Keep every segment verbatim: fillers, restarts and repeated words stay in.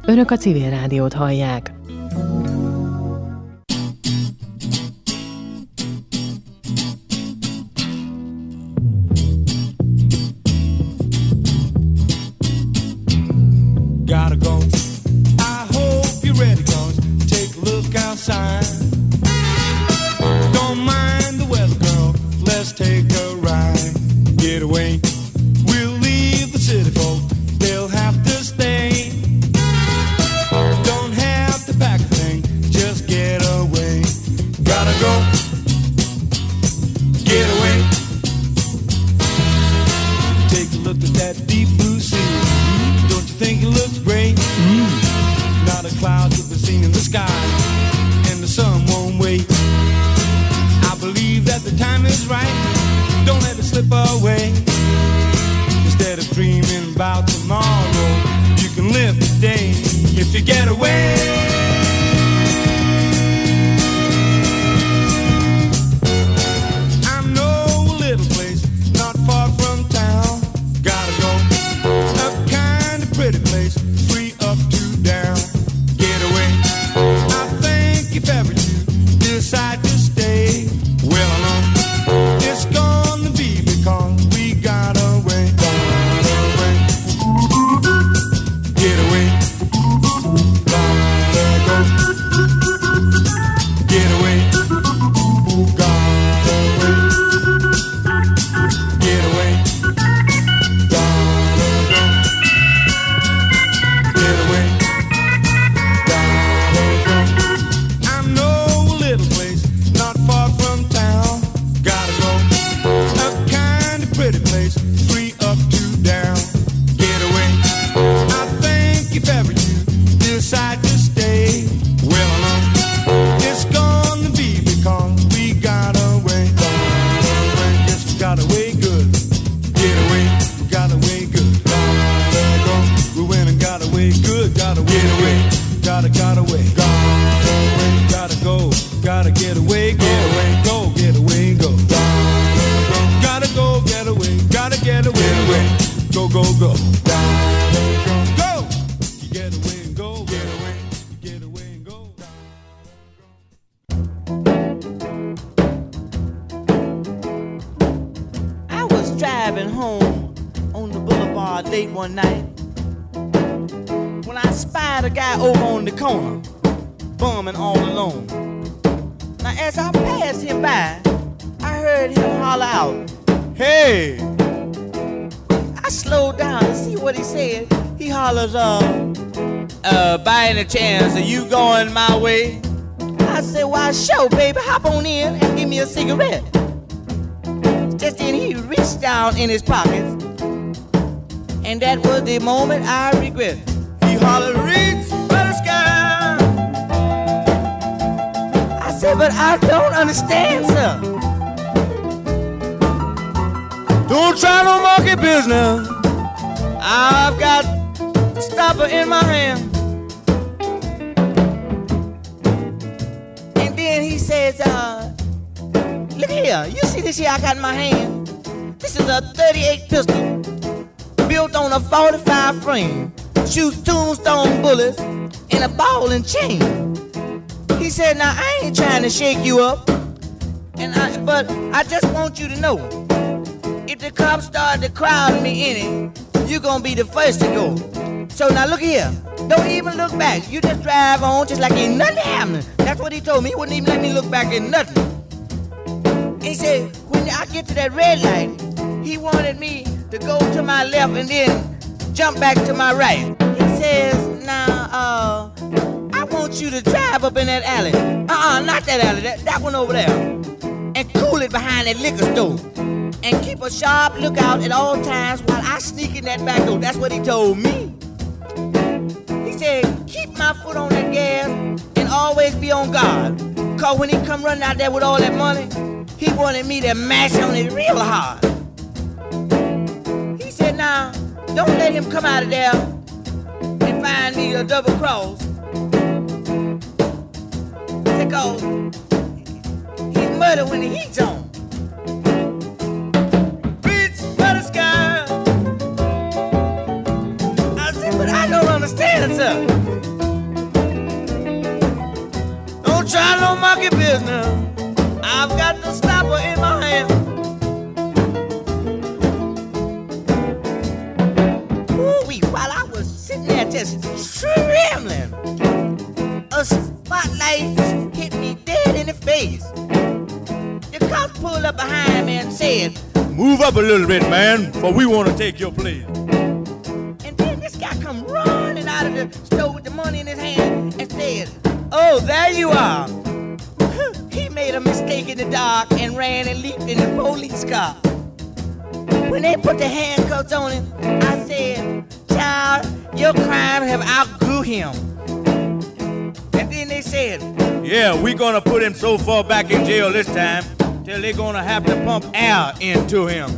Önök a Civil Rádiót hallják. Gotta go. I hope you're ready, cause take a look outside. Don't mind the weather, girl. Let's take a ride. Get away. We'll leave the city folk. They'll have to stay. Don't have to pack a thing. Just get away. Gotta go. Get away. Take a look at that deep blue sea. Don't you think it looks great? Mm. Not a cloud to be seen in the sky, and the sun won't wait. I believe that the time is right. Don't let it slip away. Instead of dreaming about tomorrow, you can live today if you get away. I know a little place not far from town. Gotta go. A kind of pretty place, free up to down. Get away. I think if ever you decide to stay, well, I know it's gonna be because we got away. Got away. Get away. Gotta go. Get away. Gotta away. Get away. Gotta go. Get away. Gotta go. I know a little place not far from town. Gotta go. A kind of pretty place, free up to down. Get away. I think if ever you decide to stay, well, I know it's gonna be because we got away. Got away. Yes, we got away good. Get away. We got away good. Gotta go. We went and got away good. Gotta get away. Gotta got away. Gotta away. Gotta go. Gotta get away. Get away. Go. Get away. Go. Gotta go. Get away. Gotta get away. Go. Go. Go. Go. You get away and go. Get away. Get away and go. I was driving home on the boulevard late one night when I spied a guy over on the corner, bumming all alone. Now as I passed him by, I heard him holler out, "Hey!" I slowed down to see what he said. He hollers, uh, uh, by any chance, are you going my way? I said, why, sure, baby, hop on in and give me a cigarette. Just then he reached down in his pockets, and that was the moment I regret. He hollered, reach for the sky. I said, but I don't understand, sir. Don't try no monkey business. I've got the stopper in my hand. And then he says, uh, look here, you see this here I got in my hand? This is a thirty-eight pistol built on a forty-five frame. Shoots tombstone bullets in a ball and chain. He said, now I ain't trying to shake you up, and I, but I just want you to know, if the cops start to crowd me in it, you're gonna be the first to go. So now look here, don't even look back. You just drive on just like ain't nothing happening. That's what he told me. He wouldn't even let me look back at nothing. He said, when I get to that red light, he wanted me to go to my left and then jump back to my right. He says, now, uh, I want you to drive up in that alley. Uh-uh, not that alley, that, that one over there. And cool it behind that liquor store. And keep a sharp lookout at all times while I sneak in that back door. That's what he told me. He said, keep my foot on that gas and always be on guard. Cause when he come running out there with all that money, he wanted me to mash on it real hard. He said, now, don't let him come out of there and find me a double cross. Because he's murder when the heat's on. Reach for the sky. I said, but I don't understand, sir. monkey business. I've got the stopper in my hand. Ooh-wee, while I was sitting there just trembling, a spotlight hit me dead in the face. The cop pulled up behind me and said, "Move up a little bit, man, for we want to take your place." And then this guy come running out of the store with the money in his hand and said, "Oh, there you are." He made a mistake in the dark and ran and leaped in the police car. When they put the handcuffs on him, I said, "Child, your crime have outgrew him." And then they said, "Yeah, we're gonna put him so far back in jail this time till they're gonna have to pump air into him."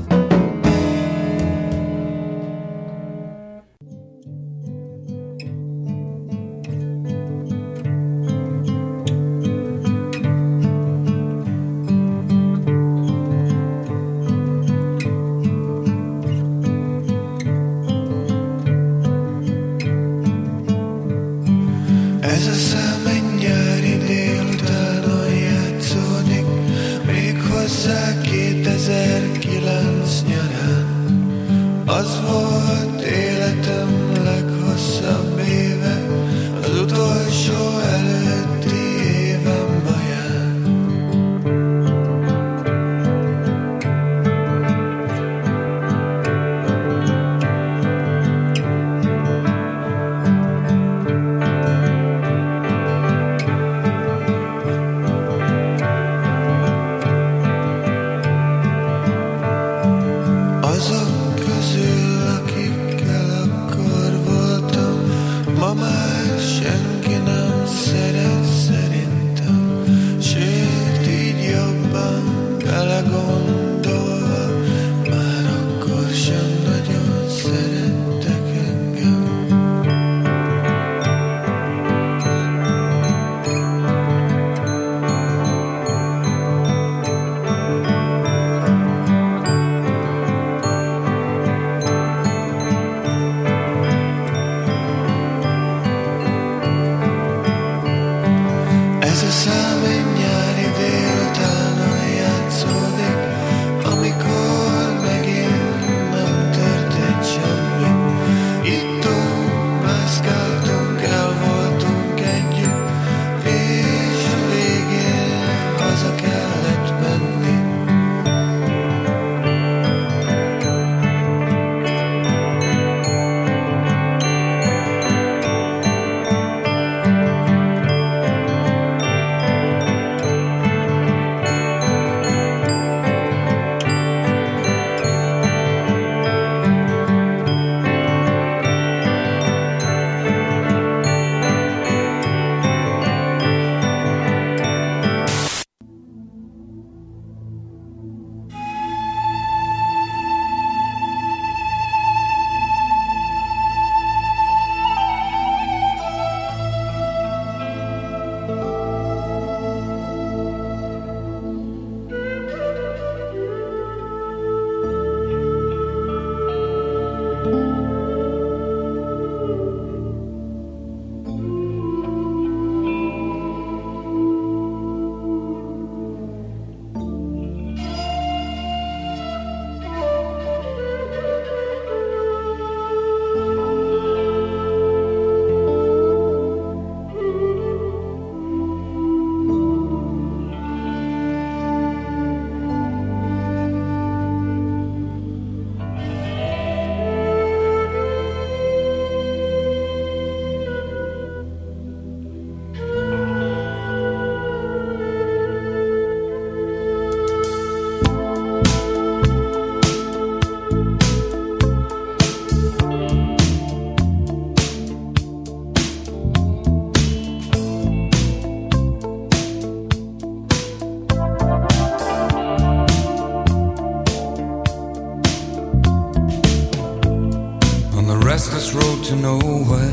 restless road to nowhere.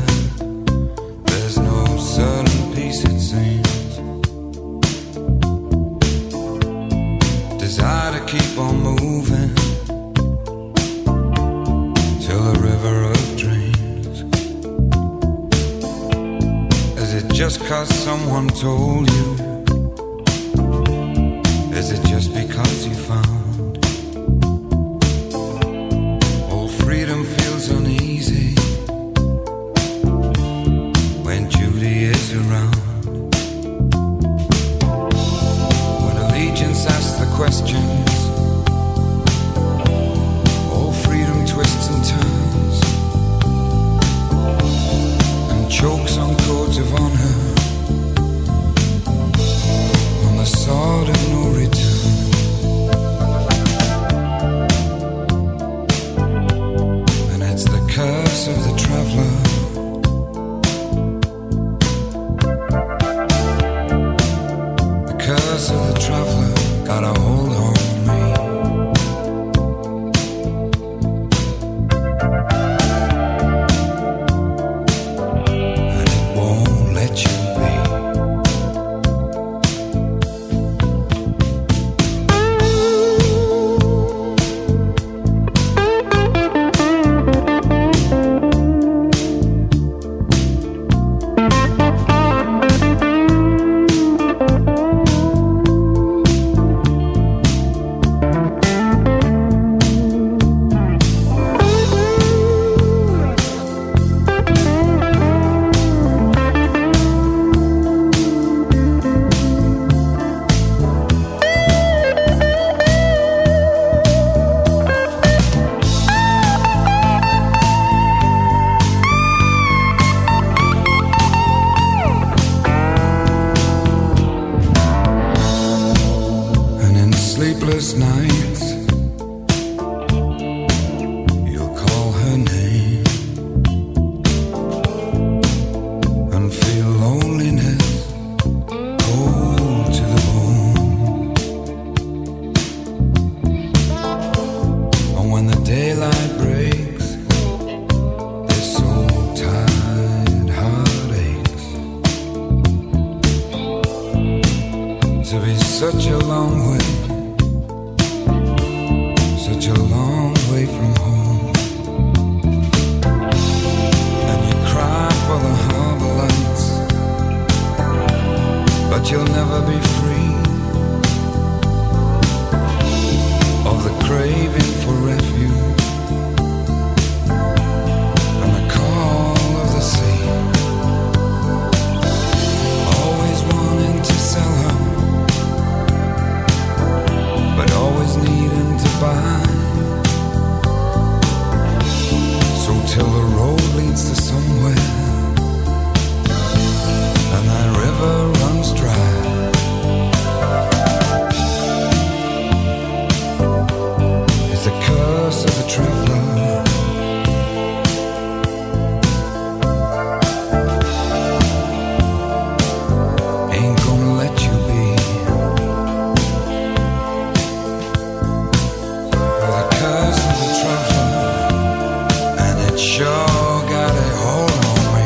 There's no certain peace, it seems. Desire to keep on moving till a river of dreams. Is it just 'cause someone told you curse of the traveler. The curse of the traveler got a hold on me. And it won't let you be. Sleepless nights, you'll call her name and feel loneliness cold to the bone. And when the daylight breaks, this soul-tied heart aches to be such a long way. Such a long way from home. And you cry for the harbor lights, but you'll never be free of the craving for refuge and the call of the sea. Always wanting to sell her, but always needing to buy. So till the road leads to somewhere and that river runs dry. It's the curse of the traveler. Ain't gonna let you be. The curse of the traveler, and it sure got a hold on me.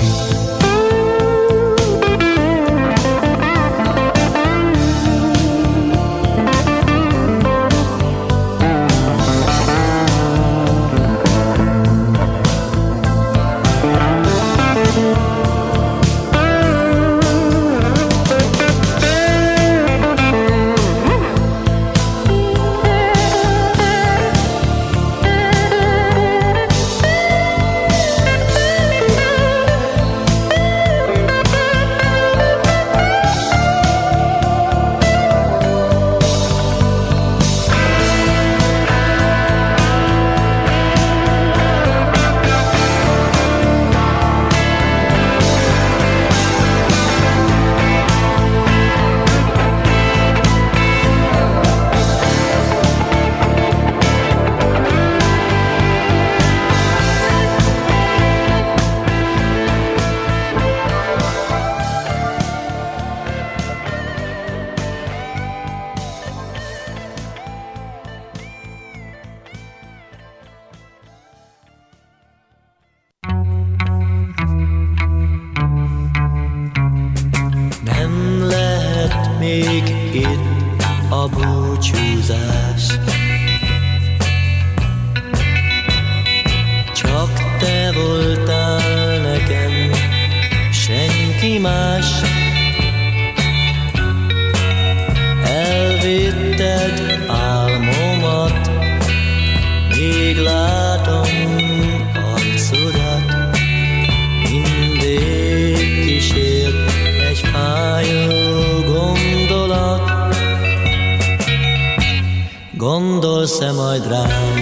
Gondolsz-e majd rám,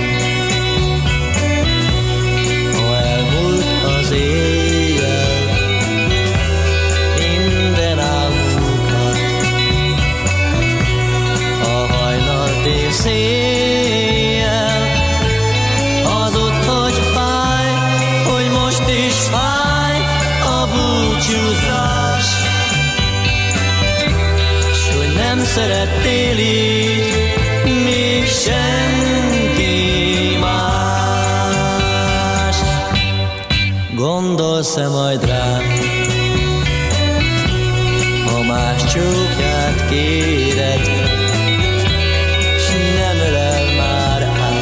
ha elmúlt az éjjel, minden álmunkat, a hajnalt év széjjel, az ott, hogy fáj, hogy most szerettél így, még senki más. Gondolsz-e majd rám, ha más csókját kéred, s nem ölel már át.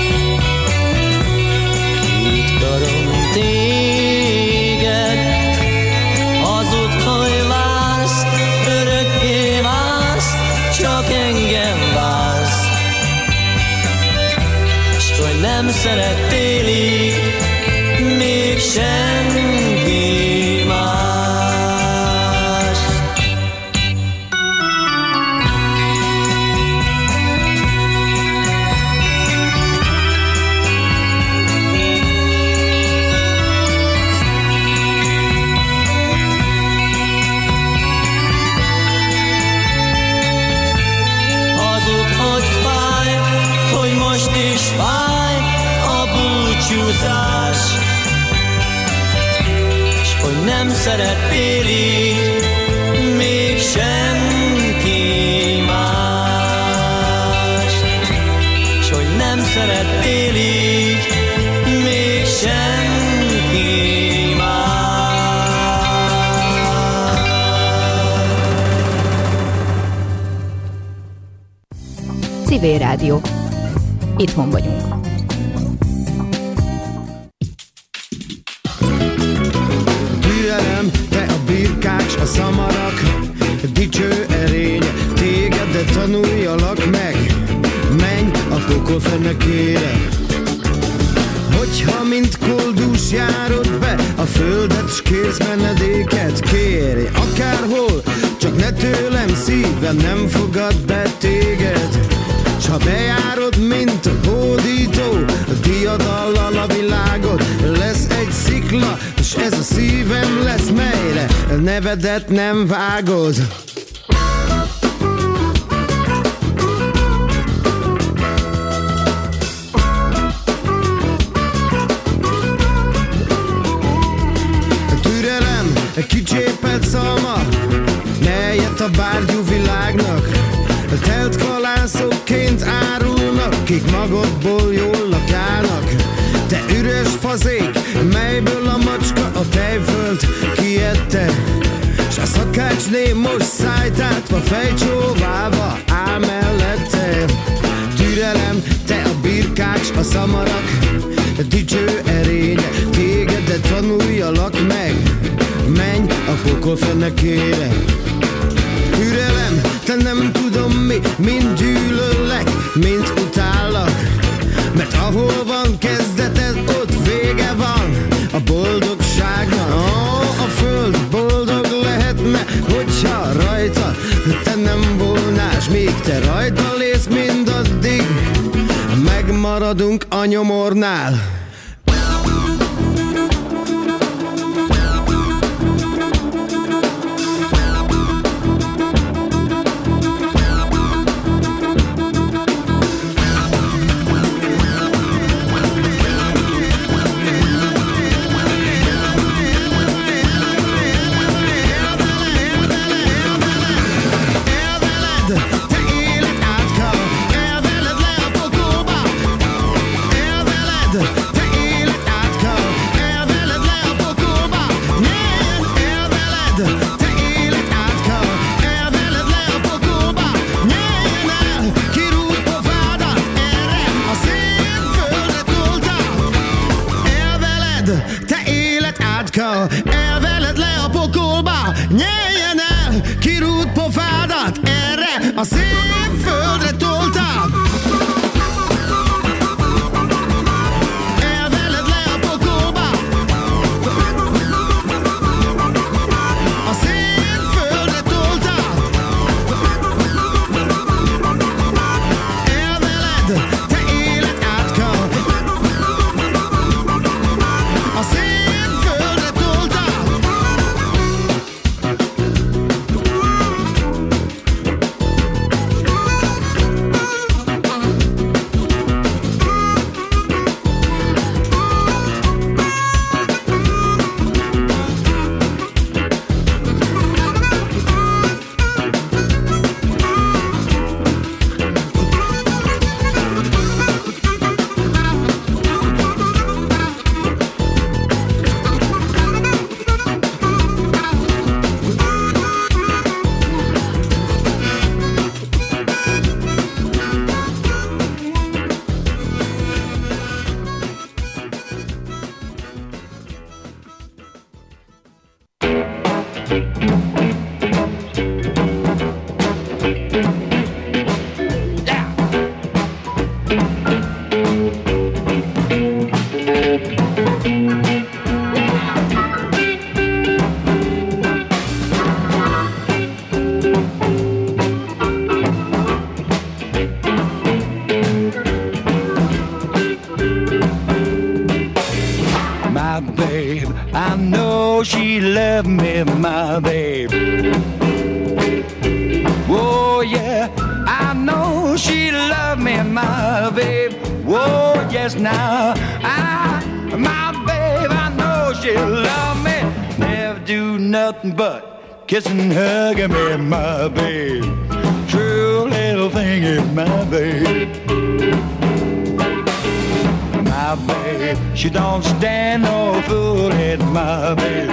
Így karom téged, hazudj, vársz, örökké vársz, csak engem vársz. S hogy nem szerettél így, még senki más. Fáj a búcsúzás, s hogy nem szerettél így, még senki más. S hogy nem szerettél így, még senki más. Civil Rádió. Itthon vagyunk. Türelem, te a birkács, a szamarak, dicső erény, téged, de tanuljalak meg, menj a pokol fenekére. Hogyha mint koldus járod be a földet, s kérsz menedéket, kérj akárhol, csak ne tőlem, szívem nem fogad be téged. S ha bejárod, mint a hódító, a diadallal a világot, lesz egy szikla, és ez a szívem lesz, melyre nevedet nem vágod. A türelem, egy kicsépelt szalma, melyet a bárgyú világnak telt kalászokként árulnak, kik magadból jól lakálnak. Te üres fazék, melyből a macska a tejföld kiette, s a szakácsné most szájtátva, fejcsóválva áll mellette. Türelem, te a birkács, a szamarak, dicső erénye, téged, de tanuljalak meg, menj a pokol fenekére. Türelem, te nem tudom mi, mind gyűlöllek, mind utállak, mert ahol van kezdeted, ott vége van a boldogságnak. Ó, a föld boldog lehetne, hogyha rajta te nem volnál, s míg te rajta lész, mindaddig megmaradunk a nyomornál. Elveled le a pokolba, nyeljen el, kirút pofádat, erre a szép földre toltam. Elveled le a pokolba, a szép földre toltam. Elveled, te élet átka, a szép I know she loved me, my babe. Oh yeah, I know she loved me, my babe. Oh yes, now I, my babe, I know she loved me. Never do nothing but kiss and hug me, my babe. True little thing is my babe. My babe, she don't stand no fooling, my babe.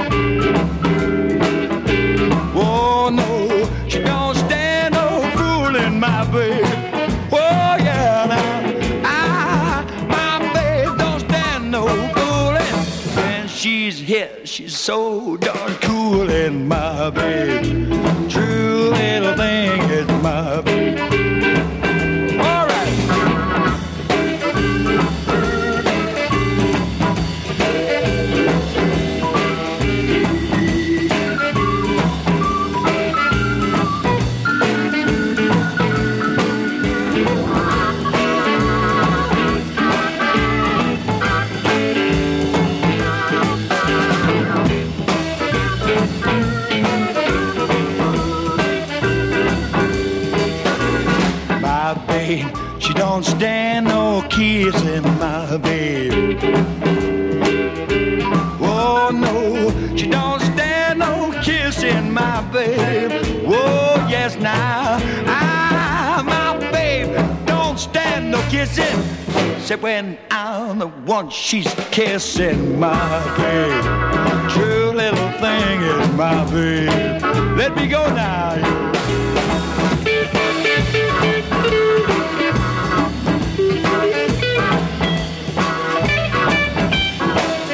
Oh no, she don't stand no fooling, my babe. Oh yeah, now I, my babe don't stand no fooling. When she's here, she's so darn cool, and my babe, true little thing is my babe. All right. She don't stand no kissing, my babe. Oh no, she don't stand no kissing, my babe. Oh yes, now I, my babe, don't stand no kissing. Except when I'm the one she's kissing, my babe. True